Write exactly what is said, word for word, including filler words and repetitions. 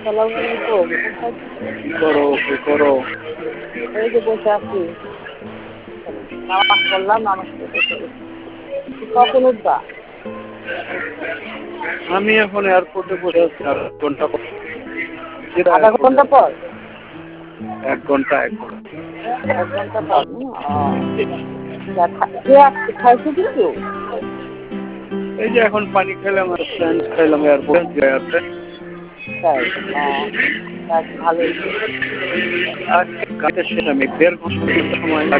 আসসালামু আলাইকুম। কোথায় কি করো কি করো? এই যে বসে আছি। নামাজ পড়লাম, নামাজ পড়ে বসে গেছি। কখন উঠবা? আমি এখন এয়ারপোর্টে বসে আছি আর এক ঘন্টা পর। সিধা আধা এয়ারপোর্টে ঘন্টা পর? এক ঘন্টা এক ঘন্টা এক ঘন্টা পর না? কে আসছে? খাইছো কিছু? এই যে এখন পানি খেলাম আর স্যান্ড খাইলাম এয়ারপোর্টে আছে। তাই ভালোই। আর কাজের শেষ আমি দেড় ঘন্টা সময়